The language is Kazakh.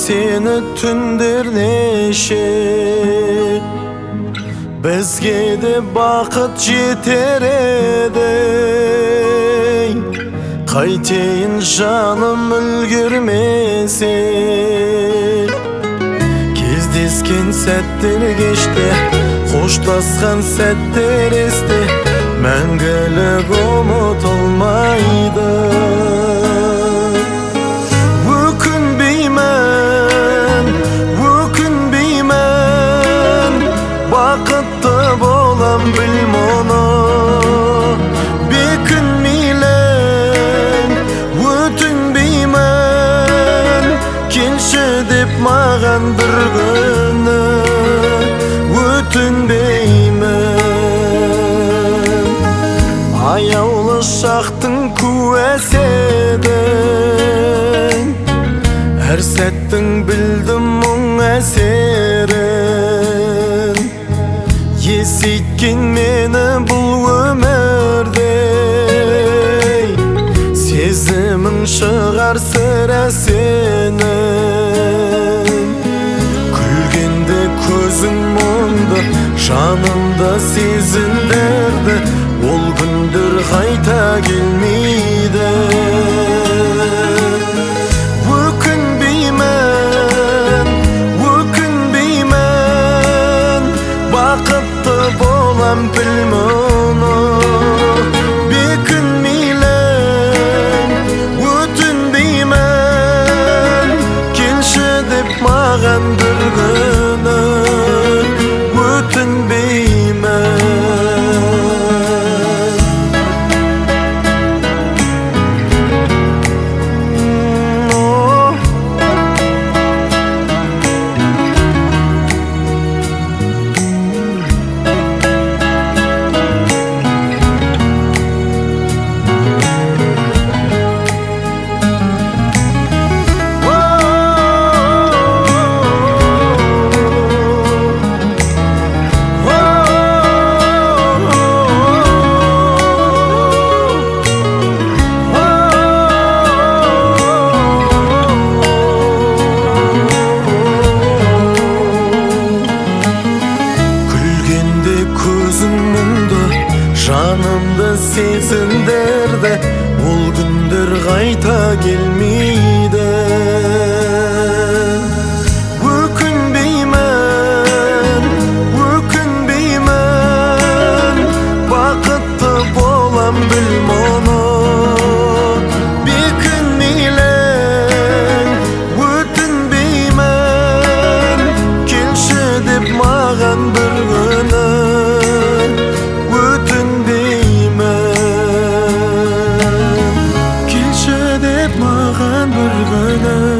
seni tündür neşe, bizge de bakıt jeter edey. Qayteyin canım ülgürmese, kezdesken setler geçti, hoşlaskan setler esti, мәңгілік ұмытылмайды. Өкінбеймін, бақытты болам біл мұны. Бекінмейлін, өтінбеймін, келші деп маған бір күні. Өтінбеймін, аяулы шақтың куәсі едің, әр сәттің білдім мұң әсерін. Есейткен мені бұл өмірде, сезімің шығар сірә сенің. Күлгенде көзің мұңды, жанымда сезімдерді, ол күндер қайта келмейді. Өкінбеймін, бақытты болам біл мұны. Бекінмейлін, өтінбеймін, келші деп маған бір күні. Өтінбеймін. Жанымда сезімдерді, ол күндер қайта келмейді. Өкінбеймін, бақытты болам біл мұны. Бекінмейлін, өтінбеймін, келші деп маған бір күні. Келші деп маған бір күні.